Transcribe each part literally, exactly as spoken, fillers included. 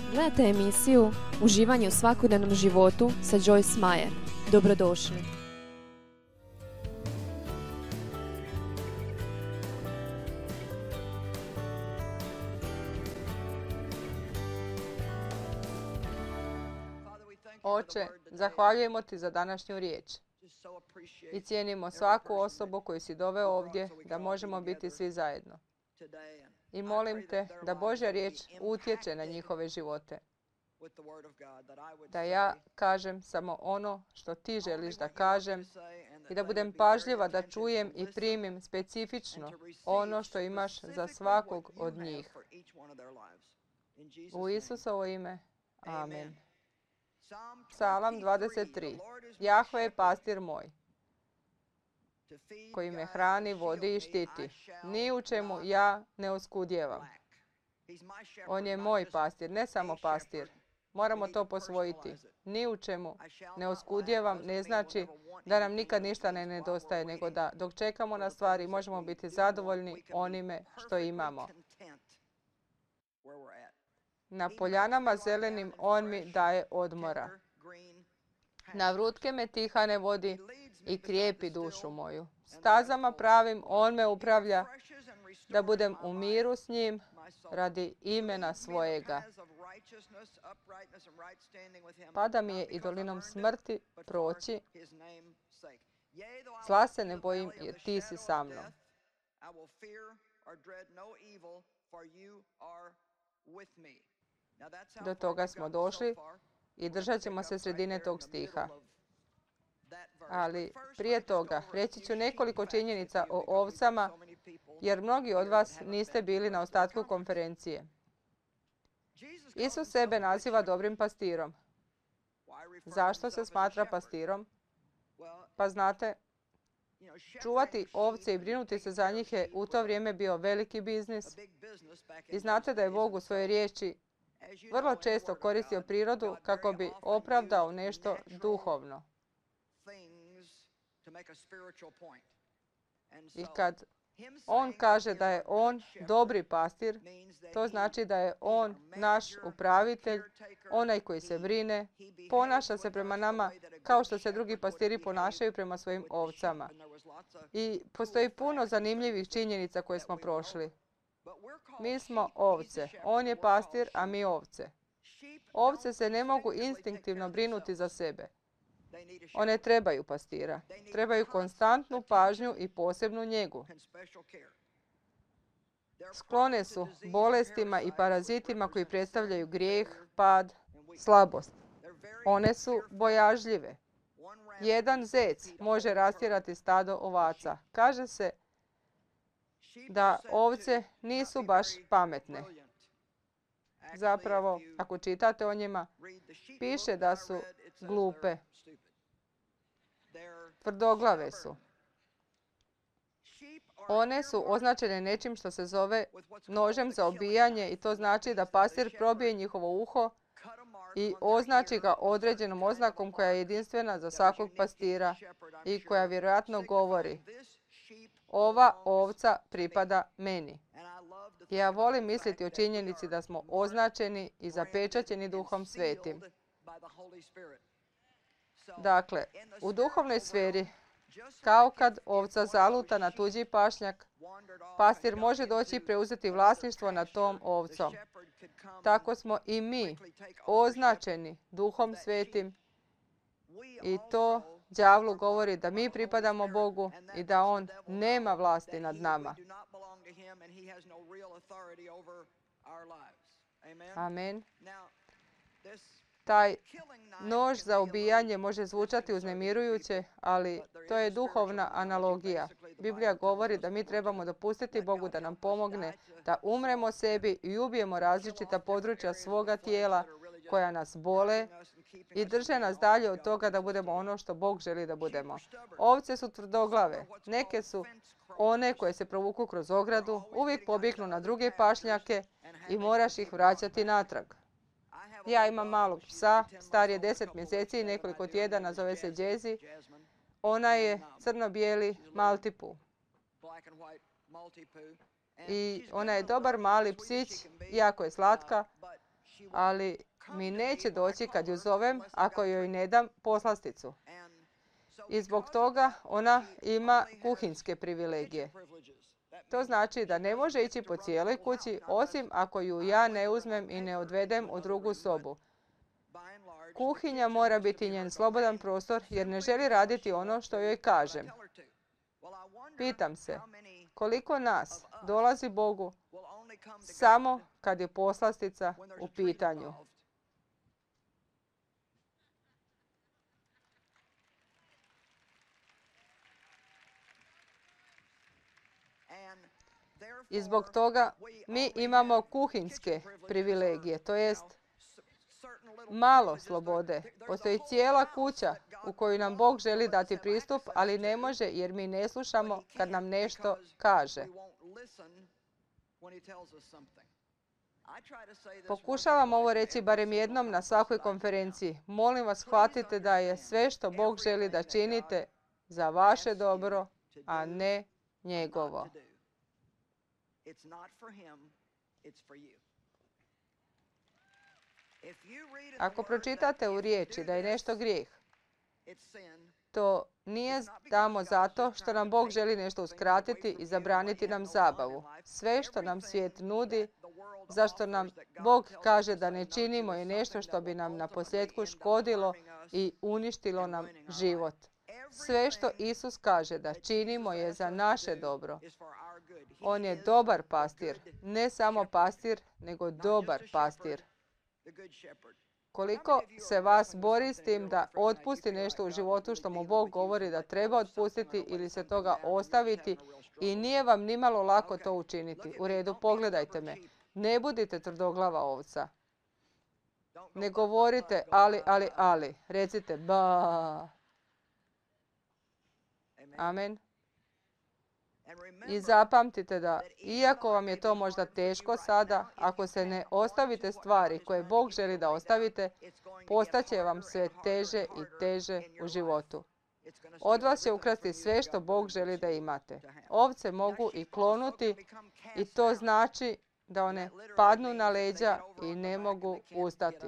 Gledajte emisiju Uživanje u svakodnevnom životu sa Joyce Meyer. Dobrodošli. Oče, zahvaljujemo ti za današnju riječ i cijenimo svaku osobu koju si doveo ovdje da možemo biti svi zajedno. I molim te da Božja riječ utječe na njihove živote. Da ja kažem samo ono što ti želiš da kažem i da budem pažljiva da čujem i primim specifično ono što imaš za svakog od njih. U Isusovo ime. Amen. Psalam dvadeset tri. Jahve je pastir moj, koji me hrani, vodi i štiti. Ni u čemu ja ne oskudjevam. On je moj pastir, ne samo pastir. Moramo to posvojiti. Ni u čemu ne oskudjevam ne znači da nam nikad ništa ne nedostaje, nego da dok čekamo na stvari možemo biti zadovoljni onime što imamo. Na poljanama zelenim on mi daje odmora. Na vrutke me tihane vodi i krijepi dušu moju. Stazama pravim on me upravlja, da budem u miru s njim radi imena svojega. Pada mi je i dolinom smrti proći, zla se ne bojim jer ti si sa mnom. Do toga smo došli i držat ćemo se sredine tog stiha. Ali prije toga reći ću nekoliko činjenica o ovcama, jer mnogi od vas niste bili na ostatku konferencije. Isus sebe naziva dobrim pastirom. Zašto se smatra pastirom? Pa znate, čuvati ovce i brinuti se za njih je u to vrijeme bio veliki biznis. I znate da je Bog u svojoj riječi vrlo često koristio prirodu kako bi opravdao nešto duhovno. I kad on kaže da je on dobri pastir, to znači da je on naš upravitelj, onaj koji se brine, ponaša se prema nama kao što se drugi pastiri ponašaju prema svojim ovcama. I postoji puno zanimljivih činjenica koje smo prošli. Mi smo ovce. On je pastir, a mi ovce. Ovce se ne mogu instinktivno brinuti za sebe. One trebaju pastira. Trebaju konstantnu pažnju i posebnu njegu. Sklone su bolestima i parazitima koji predstavljaju grijeh, pad, slabost. One su bojažljive. Jedan zec može rastjerati stado ovaca. Kaže se da ovce nisu baš pametne. Zapravo, ako čitate o njima, piše da su glupe. Tvrdoglave su. One su označene nečim što se zove nožem za obijanje i to znači da pastir probije njihovo uho i označi ga određenom oznakom koja je jedinstvena za svakog pastira i koja vjerojatno govori: ova ovca pripada meni. Ja volim misliti o činjenici da smo označeni i zapečaćeni Duhom Svetim. Dakle, u duhovnoj sferi, kao kad ovca zaluta na tuđi pašnjak, pastir može doći i preuzeti vlasništvo nad tom ovcom. Tako smo i mi označeni Duhom Svetim i to đavlu govori da mi pripadamo Bogu i da on nema vlasti nad nama. Amen. Taj nož za ubijanje može zvučati uznemirujuće, ali to je duhovna analogija. Biblija govori da mi trebamo dopustiti Bogu da nam pomogne da umremo sebi i ubijemo različita područja svoga tijela koja nas bole i drže nas dalje od toga da budemo ono što Bog želi da budemo. Ovce su tvrdoglave. Neke su one koje se provuku kroz ogradu, uvijek pobjegnu na druge pašnjake i moraš ih vraćati natrag. Ja imam malog psa, star je deset mjeseci i nekoliko tjedana, zove se Jazzy. Ona je crno-bijeli maltipu. I ona je dobar mali psić, jako je slatka, ali mi neće doći kad ju zovem ako joj ne dam poslasticu. I zbog toga ona ima kuhinjske privilegije. To znači da ne može ići po cijeloj kući, osim ako ju ja ne uzmem i ne odvedem u drugu sobu. Kuhinja mora biti njen slobodan prostor jer ne želi raditi ono što joj kažem. Pitam se, koliko nas dolazi Bogu samo kad je poslastica u pitanju? I zbog toga mi imamo kuhinjske privilegije, to jest malo slobode. Postoji cijela kuća u koju nam Bog želi dati pristup, ali ne može jer mi ne slušamo kad nam nešto kaže. Pokušavam ovo reći barem jednom na svakoj konferenciji. Molim vas, shvatite da je sve što Bog želi da činite za vaše dobro, a ne njegovo. Ako pročitate u riječi da je nešto grijeh, to nije tamo zato što nam Bog želi nešto uskratiti i zabraniti nam zabavu. Sve što nam svijet nudi, zašto nam Bog kaže da ne činimo, je nešto što bi nam na posljedku škodilo i uništilo nam život. Sve što Isus kaže da činimo je za naše dobro. On je dobar pastir, ne samo pastir, nego dobar pastir. Koliko se vas bori s tim da otpusti nešto u životu što mu Bog govori da treba otpustiti ili se toga ostaviti i nije vam nimalo lako to učiniti. U redu, pogledajte me. Ne budite tvrdoglava ovca. Ne govorite ali, ali, ali. Recite ba. Amen. I zapamtite da, iako vam je to možda teško sada, ako se ne ostavite stvari koje Bog želi da ostavite, postaće vam sve teže i teže u životu. Od vas će ukrasti sve što Bog želi da imate. Ovce mogu i klonuti i to znači da one padnu na leđa i ne mogu ustati.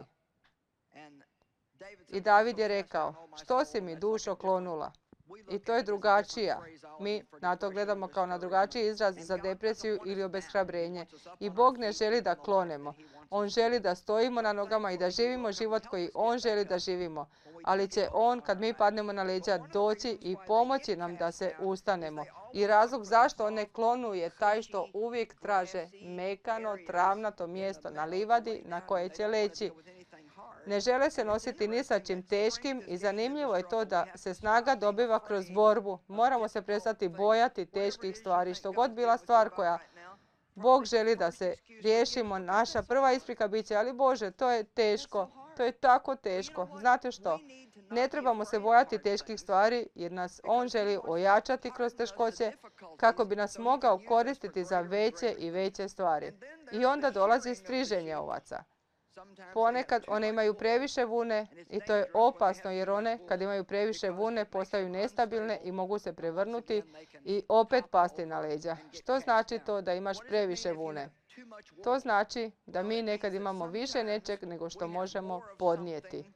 I David je rekao, što si mi dušo klonula? I to je drugačija. Mi na to gledamo kao na drugačiji izraz za depresiju ili obeshrabrenje. I Bog ne želi da klonemo. On želi da stojimo na nogama i da živimo život koji On želi da živimo. Ali će On, kad mi padnemo na leđa, doći i pomoći nam da se ustanemo. I razlog zašto On ne klonu je taj što uvijek traže mekano, travnato mjesto na livadi na koje će leći. Ne žele se nositi ni sa čim teškim i zanimljivo je to da se snaga dobiva kroz borbu. Moramo se prestati bojati teških stvari. Što god bila stvar koja Bog želi da se riješimo, naša prva isprika bit će, ali Bože, to je teško, to je tako teško. Znate što? Ne trebamo se bojati teških stvari jer nas On želi ojačati kroz teškoće kako bi nas mogao koristiti za veće i veće stvari. I onda dolazi striženje ovaca. Ponekad one imaju previše vune i to je opasno jer one kad imaju previše vune postaju nestabilne i mogu se prevrnuti i opet pasti na leđa. Što znači to da imaš previše vune? To znači da mi nekad imamo više nečeg nego što možemo podnijeti.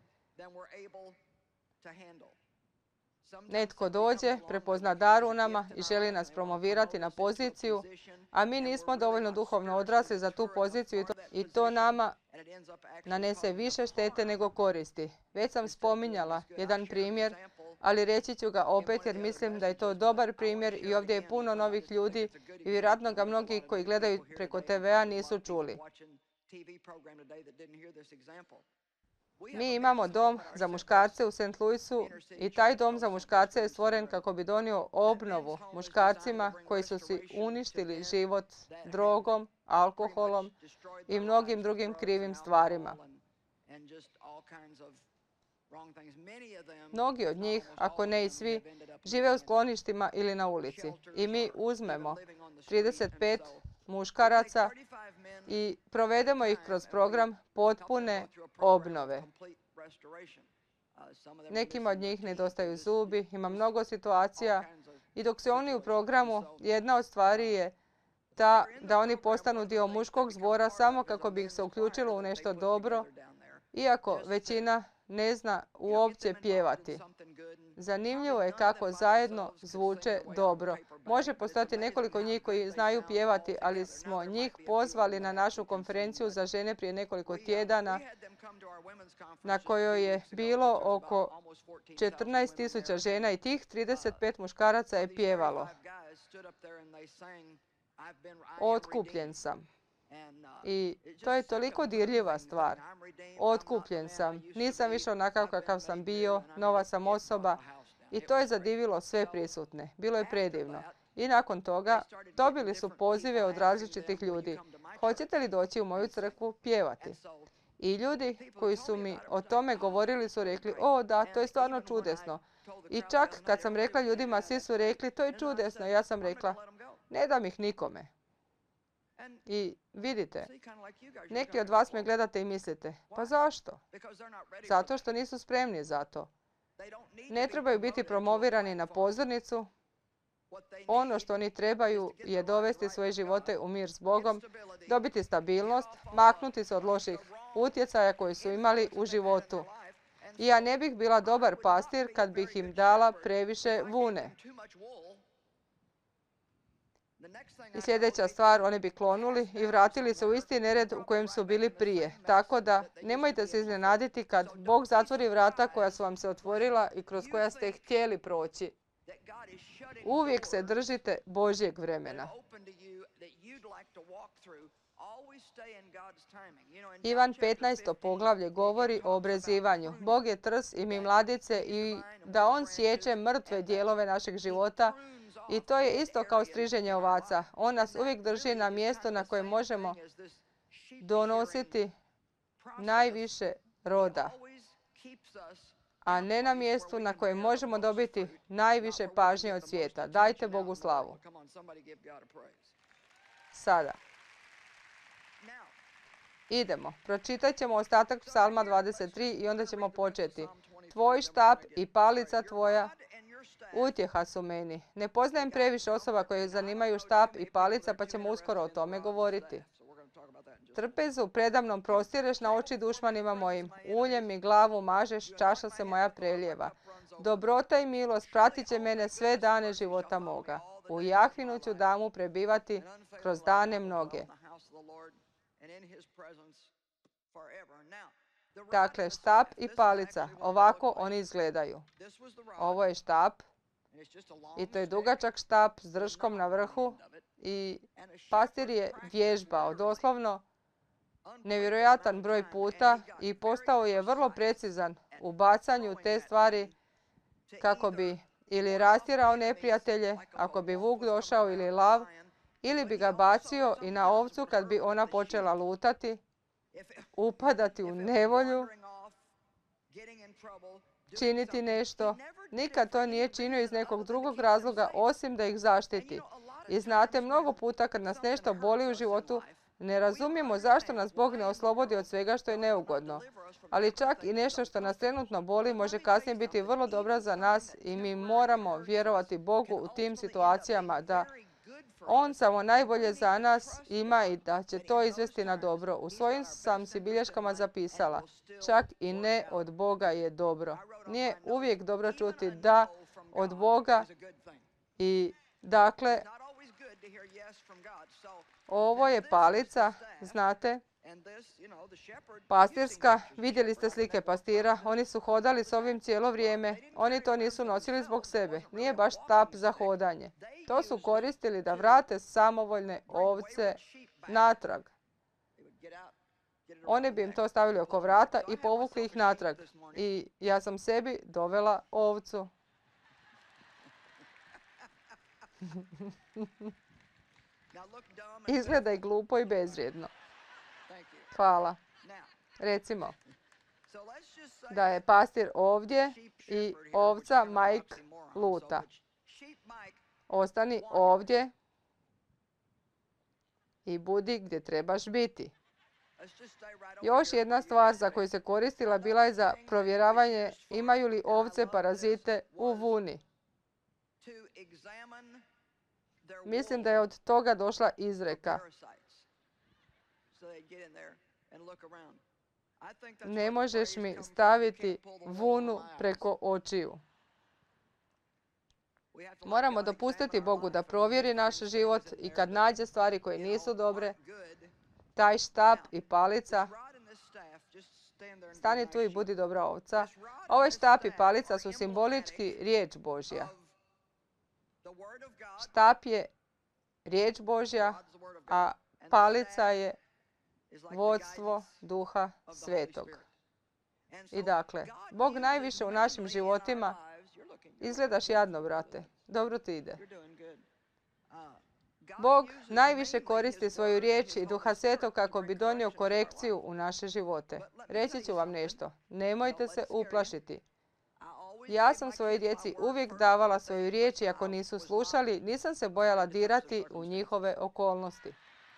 Netko dođe, prepozna dar u nama i želi nas promovirati na poziciju, a mi nismo dovoljno duhovno odrasli za tu poziciju i to, i to nama nanese više štete nego koristi. Već sam spominjala jedan primjer, ali reći ću ga opet jer mislim da je to dobar primjer i ovdje je puno novih ljudi i vjerojatno ga mnogi koji gledaju preko te vea nisu čuli. Mi imamo dom za muškarce u Saint Louisu i taj dom za muškarce je stvoren kako bi donio obnovu muškarcima koji su si uništili život drogom, alkoholom i mnogim drugim krivim stvarima. Mnogi od njih, ako ne i svi, žive u skloništima ili na ulici. I mi uzmemo trideset pet muškaraca i provedemo ih kroz program potpune obnove. Nekima od njih nedostaju zubi, ima mnogo situacija i dok su oni u programu, jedna od stvari je ta, da oni postanu dio muškog zbora samo kako bi ih se uključilo u nešto dobro, iako većina ne zna uopće pjevati. Zanimljivo je kako zajedno zvuče dobro. Može postojati nekoliko njih koji znaju pjevati, ali smo njih pozvali na našu konferenciju za žene prije nekoliko tjedana, na kojoj je bilo oko četrnaest tisuća žena i tih trideset pet muškaraca je pjevalo. Otkupljen sam. I to je toliko dirljiva stvar. Otkupljen sam. Nisam više onakav kakav sam bio, nova sam osoba. I to je zadivilo sve prisutne. Bilo je predivno. I nakon toga dobili su pozive od različitih ljudi. Hoćete li doći u moju crkvu pjevati? I ljudi koji su mi o tome govorili su rekli, o da, to je stvarno čudesno. I čak kad sam rekla ljudima, svi su rekli, to je čudesno. Ja sam rekla, ne dam ih nikome. I vidite, neki od vas me gledate i mislite, pa zašto? Zato što nisu spremni za to. Ne trebaju biti promovirani na pozornicu. Ono što oni trebaju je dovesti svoje živote u mir s Bogom, dobiti stabilnost, maknuti se od loših utjecaja koji su imali u životu. I ja ne bih bila dobar pastir kad bih im dala previše vune. I sljedeća stvar, oni bi klonuli i vratili se u isti nered u kojem su bili prije. Tako da nemojte se iznenaditi kad Bog zatvori vrata koja su vam se otvorila i kroz koja ste htjeli proći. Uvijek se držite Božjeg vremena. Ivan petnaesto poglavlje govori o obrezivanju. Bog je trs i mi mladice i da on sječe mrtve dijelove našeg života. I to je isto kao striženje ovaca. On nas uvijek drži na mjesto na kojem možemo donositi najviše roda, a ne na mjestu na kojem možemo dobiti najviše pažnje od svijeta. Dajte Bogu slavu. Sada. Idemo. Pročitat ćemo ostatak Psalma dvadeset tri i onda ćemo početi. Tvoj štap i palica tvoja utjeha su meni. Ne poznajem previše osoba koje zanimaju štap i palica, pa ćemo uskoro o tome govoriti. Trpezu predamnom prostireš na oči dušmanima mojim. Uljem mi glavu mažeš, čaša se moja preljeva. Dobrota i milost pratit će mene sve dane života moga. U Jahvinu ću damu prebivati kroz dane mnoge. Dakle, štap i palica, ovako oni izgledaju. Ovo je štap i to je dugačak štap s drškom na vrhu i pastir je vježbao doslovno nevjerojatan broj puta i postao je vrlo precizan u bacanju te stvari kako bi ili rastjerao neprijatelje ako bi vuk došao ili lav, ili bi ga bacio i na ovcu kad bi ona počela lutati, upadati u nevolju, činiti nešto. Nikad to nije činio iz nekog drugog razloga osim da ih zaštiti. I znate, mnogo puta kad nas nešto boli u životu, ne razumijemo zašto nas Bog ne oslobodi od svega što je neugodno. Ali čak i nešto što nas trenutno boli može kasnije biti vrlo dobro za nas i mi moramo vjerovati Bogu u tim situacijama da On samo najbolje za nas ima i da će to izvesti na dobro. U svojim sam si bilješkama zapisala, čak i ne od Boga je dobro. Nije uvijek dobro čuti da od Boga i dakle, ovo je palica, znate, pastirska. Vidjeli ste slike pastira, oni su hodali s ovim cijelo vrijeme. Oni to nisu nosili zbog sebe. Nije baš štap za hodanje. To su koristili da vrate samovoljne ovce natrag. Oni bi im to stavili oko vrata i povukli ih natrag. I ja sam sebi dovela ovcu. Izgleda i glupo i bezvrijedno. Hvala. Recimo da je pastir ovdje i ovca Mike luta. Ostani ovdje i budi gdje trebaš biti. Još jedna stvar za koju se koristila bila je za provjeravanje imaju li ovce parazite u vuni. Mislim da je od toga došla izreka. Ne možeš mi staviti vunu preko očiju. Moramo dopustiti Bogu da provjeri naš život i kad nađe stvari koje nisu dobre, taj štap i palica, stani tu i budi dobra ovca. Ovaj štap i palica su simbolički riječ Božja. Štap je riječ Božja, a palica je vodstvo Duha Svetog. I dakle, Bog najviše u našim životima, izgledaš jadno, brate, dobro ti ide. Bog najviše koristi svoju riječ i Duha Svetog kako bi donio korekciju u naše živote. Reći ću vam nešto, nemojte se uplašiti. Ja sam svojoj djeci uvijek davala svoju riječ i ako nisu slušali, nisam se bojala dirati u njihove okolnosti.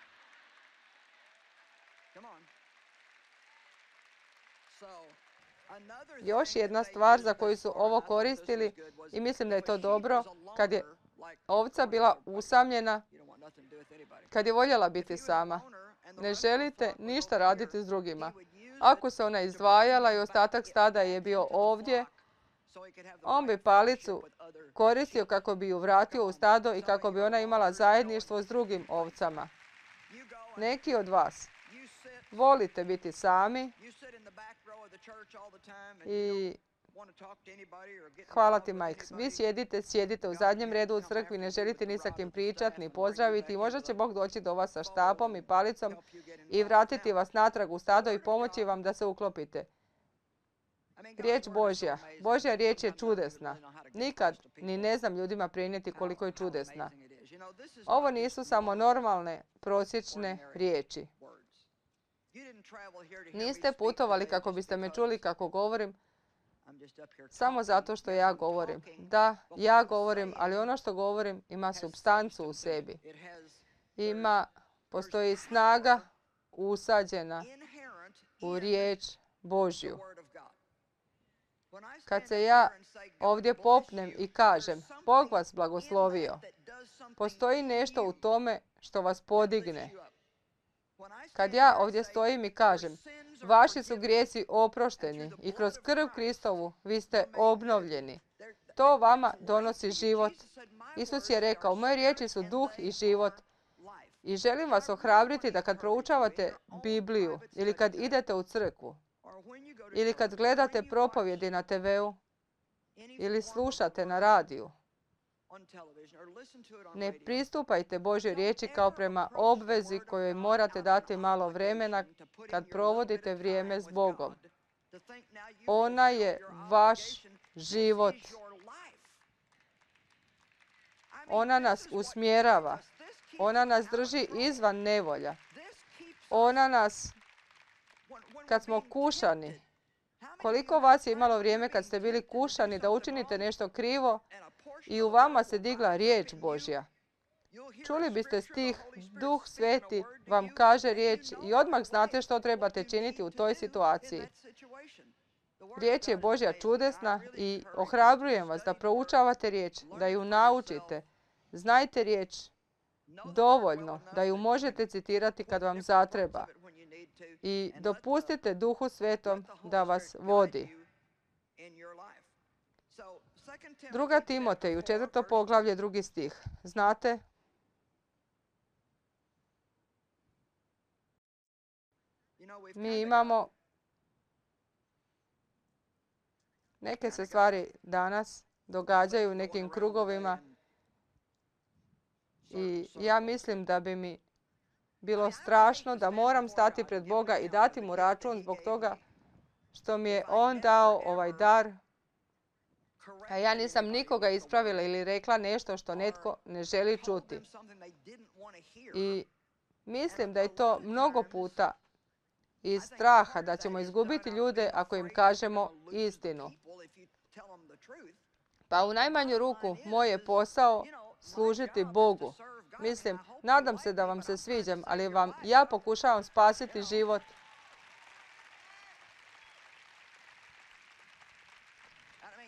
Još jedna stvar za koju su ovo koristili, i mislim da je to dobro, kad je ovca bila usamljena, kad je voljela biti sama. Ne želite ništa raditi s drugima. Ako se ona izdvajala i ostatak stada je bio ovdje, on bi palicu koristio kako bi ju vratio u stado i kako bi ona imala zajedništvo s drugim ovcama. Neki od vas volite biti sami i hvala ti, Mike. Vi sjedite, sjedite u zadnjem redu u crkvi, ne želite ni sa kim pričati, ni pozdraviti i možda će Bog doći do vas sa štapom i palicom i vratiti vas natrag u stado i pomoći vam da se uklopite. Riječ Božja. Božja riječ je čudesna. Nikad ni ne znam ljudima prenijeti koliko je čudesna. Ovo nisu samo normalne, prosječne riječi. Niste putovali kako biste me čuli kako govorim, samo zato što ja govorim. Da, ja govorim, ali ono što govorim ima supstancu u sebi. Ima, postoji snaga usađena u riječ Božju. Kad se ja ovdje popnem i kažem, Bog vas blagoslovio, postoji nešto u tome što vas podigne. Kad ja ovdje stojim i kažem, vaši su grijesi oprošteni i kroz krv Kristovu vi ste obnovljeni, to vama donosi život. Isus je rekao, moje riječi su duh i život. I želim vas ohrabriti da kad proučavate Bibliju ili kad idete u crkvu ili kad gledate propovjedi na te veu ili slušate na radiju, ne pristupajte Božjoj riječi kao prema obvezi kojoj morate dati malo vremena kad provodite vrijeme s Bogom. Ona je vaš život. Ona nas usmjerava. Ona nas drži izvan nevolja. Ona nas, kad smo kušani, koliko vas je imalo vrijeme kad ste bili kušani da učinite nešto krivo i u vama se digla riječ Božja. Čuli biste stih, Duh Sveti vam kaže riječ i odmah znate što trebate činiti u toj situaciji. Riječ je Božja čudesna i ohrabrujem vas da proučavate riječ, da ju naučite. Znajte riječ dovoljno da ju možete citirati kad vam zatreba. I dopustite Duhu Svetom da vas vodi. Druga Timoteju, četvrto poglavlje, drugi stih. Znate? Mi imamo neke se stvari danas događaju u nekim krugovima i ja mislim da bi mi bilo strašno da moram stati pred Boga i dati mu račun zbog toga što mi je On dao ovaj dar, a ja nisam nikoga ispravila ili rekla nešto što netko ne želi čuti. I mislim da je to mnogo puta iz straha da ćemo izgubiti ljude ako im kažemo istinu. Pa u najmanju ruku moj je posao služiti Bogu. Mislim, nadam se da vam se sviđam, ali vam ja pokušavam spasiti život.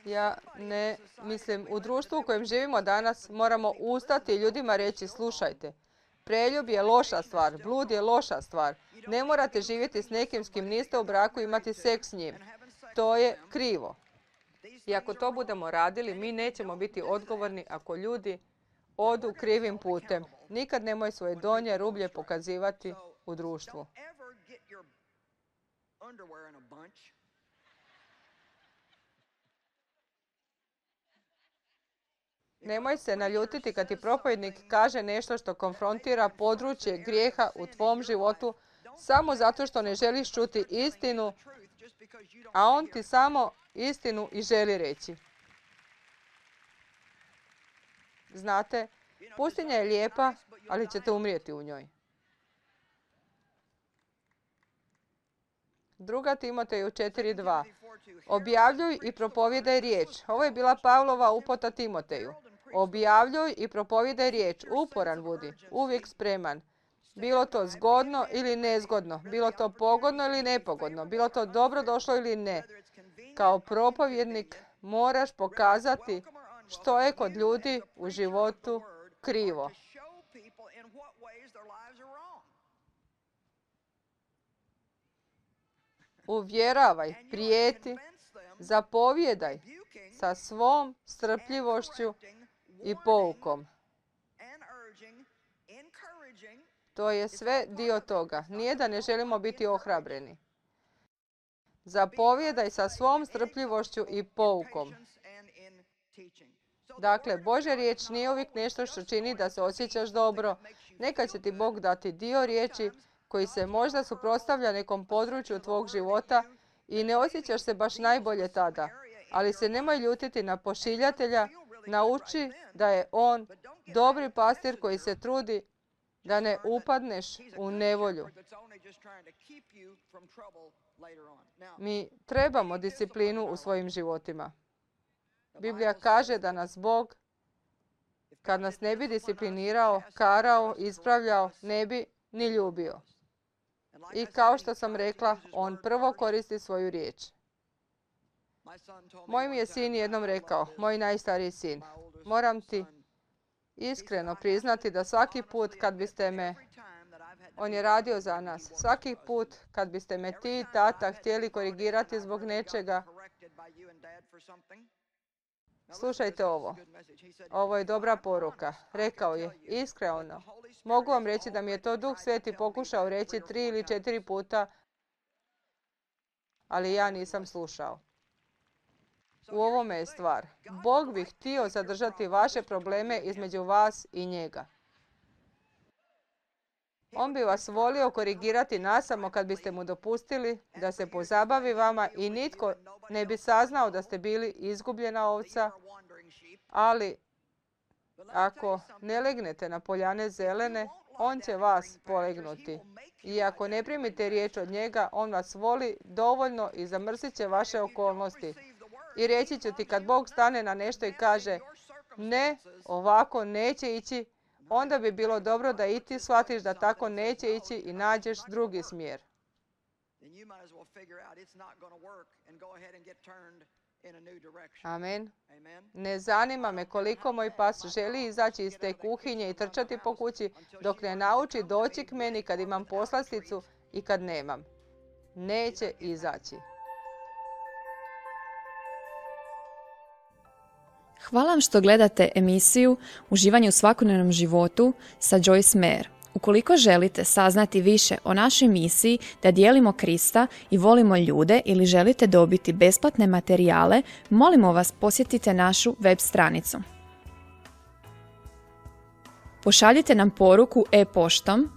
Ja ne mislim, u društvu u kojem živimo danas moramo ustati i ljudima reći slušajte. Preljub je loša stvar, blud je loša stvar. Ne morate živjeti s nekim s kim niste u braku i imati seks s njim. To je krivo. I ako to budemo radili, mi nećemo biti odgovorni ako ljudi odu krivim putem. Nikad nemoj svoje donje rublje pokazivati u društvu. Nemoj se naljutiti kad ti propovjednik kaže nešto što konfrontira područje grijeha u tvom životu samo zato što ne želiš čuti istinu, a on ti samo istinu i želi reći. Znate, pustinja je lijepa, ali ćete umrijeti u njoj. Druga Timoteju četiri dva. Objavljuj i propovijedaj riječ. Ovo je bila Pavlova uputa Timoteju. Objavljuj i propovijedaj riječ. Uporan budi, uvijek spreman. Bilo to zgodno ili nezgodno, bilo to pogodno ili nepogodno, bilo to dobro došlo ili ne. Kao propovjednik moraš pokazati što je kod ljudi u životu krivo. Uvjeravaj, prijeti, zapovjedaj sa svom strpljivošću i poukom. To je sve dio toga. Nije da ne želimo biti ohrabreni. Zapovjedaj sa svom strpljivošću i poukom. Dakle, Božja riječ nije uvijek nešto što čini da se osjećaš dobro. Nekad će ti Bog dati dio riječi koji se možda suprotstavlja nekom području tvog života i ne osjećaš se baš najbolje tada. Ali se nemoj ljutiti na pošiljatelja, nauči da je on dobri pastir koji se trudi da ne upadneš u nevolju. Mi trebamo disciplinu u svojim životima. Biblija kaže da nas Bog, kad nas ne bi disciplinirao, karao, ispravljao, ne bi ni ljubio. I kao što sam rekla, on prvo koristi svoju riječ. Moj mi je sin jednom rekao, moj najstariji sin, moram ti iskreno priznati da svaki put kad biste me, on je radio za nas, svaki put kad biste me ti i tata htjeli korigirati zbog nečega, slušajte ovo. Ovo je dobra poruka. Rekao je, iskreno. Mogu vam reći da mi je to Duh Sveti pokušao reći tri ili četiri puta, ali ja nisam slušao. U ovome je stvar. Bog bi htio zadržati vaše probleme između vas i njega. On bi vas volio korigirati nasamo kad biste mu dopustili da se pozabavi vama i nitko ne bi saznao da ste bili izgubljena ovca, ali ako ne legnete na poljane zelene, on će vas polegnuti. I ako ne primite riječ od njega, on vas voli dovoljno i zamrsit će vaše okolnosti. I reći ću ti kad Bog stane na nešto i kaže ne, ovako neće ići, onda bi bilo dobro da i ti shvatiš da tako neće ići i nađeš drugi smjer. Amen. Ne zanima me koliko moj pas želi izaći iz te kuhinje i trčati po kući dok ne nauči doći k meni kad imam poslasticu i kad nemam. Neće izaći. Hvala vam što gledate emisiju Uživanje u svakodnevnom životu sa Joyce Meyer. Ukoliko želite saznati više o našoj misiji da dijelimo Krista i volimo ljude ili želite dobiti besplatne materijale, molimo vas posjetite našu web stranicu. Pošaljite nam poruku e-poštom,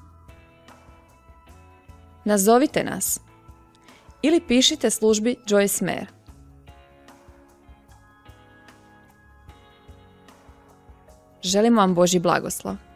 nazovite nas ili pišite službi Joyce Meyer. Želimo vam Božji blagoslov.